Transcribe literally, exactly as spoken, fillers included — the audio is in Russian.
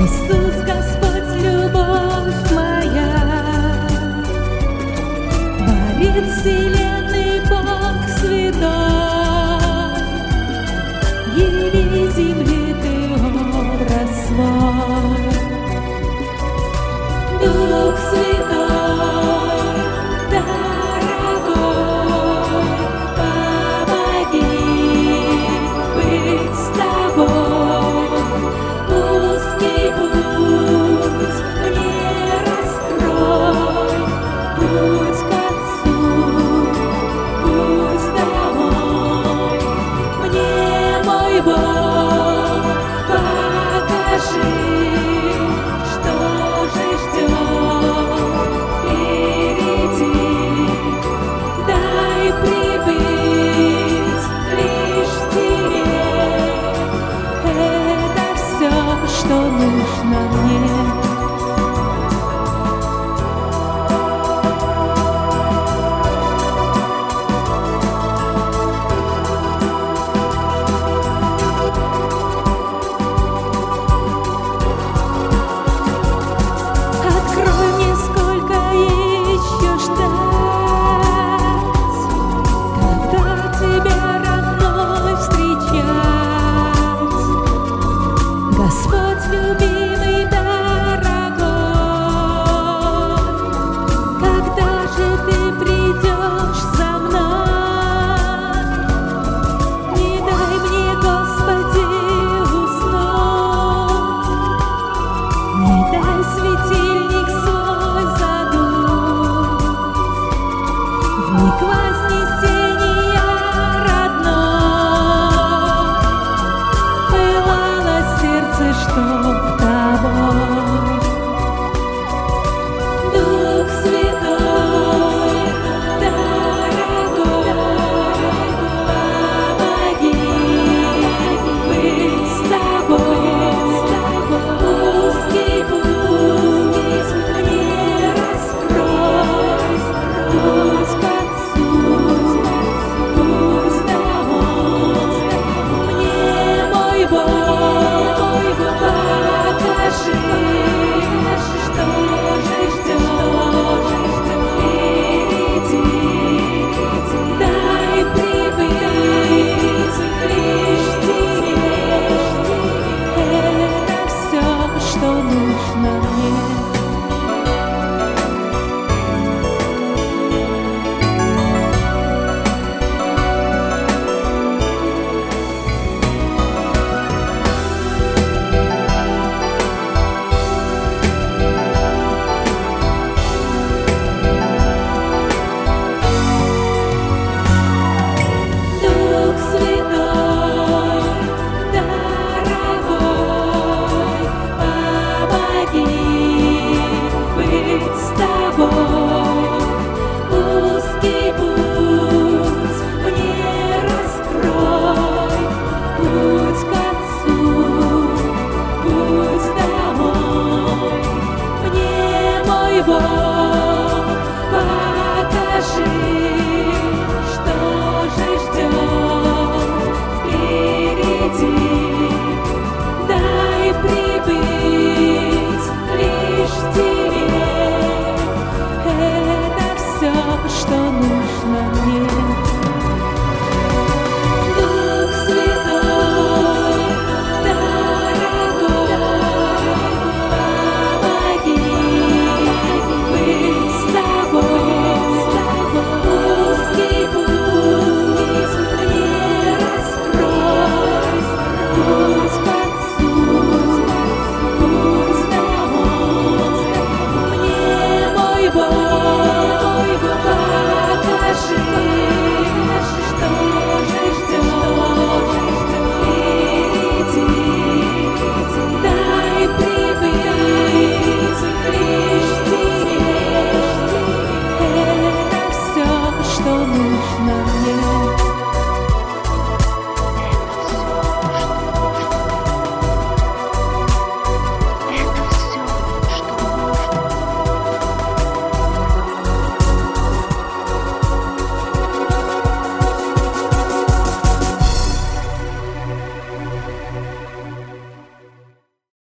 Иисус, Господь, любовь моя, творец вселенной, Бог святой, яви земле Ты образ свой. Дух Святой, дорогой, помоги быть с Тобой. Узкий путь мне раскрой, путь к Отцу, путь домой. Мне, мой Бог, покажи, что же ждет впереди. Дай прибыть лишь Тебе, это все, что нужно мне. Открой мне, сколько еще ждать, когда Тебя, родной, встречать. Господь, любимый, дорогой, когда же Ты придешь за мной? Не дай мне, Господи, уснуть, не дай светильник свой задуть. В миг вознесения родной пылало сердце, чтоб Тобой. Дух Святой, дорогой, помоги быть с Тобой. Узкий путь мне раскрой, путь к Отцу, путь домой. Мне, мой Бог, покажи, что же ждет впереди. Дай прибыть лишь Тебе, это все, что нужно мне. Дух Святой, дорогой, помоги быть с Тобой. Узкий путь мне раскрой, путь к Отцу, путь домой. Мне, мой Бог, покажи, что же ждет впереди. Дай прибыть лишь Тебе, это все, что нужно мне. Дух Святой, дорогой, помоги быть с Тобой. Узкий путь мне раскрой, путь к Отцу, путь домой. Мне, мой Бог, покажи, что же ждет впереди. Дай прибыть лишь Тебе, это все, что нужно мне.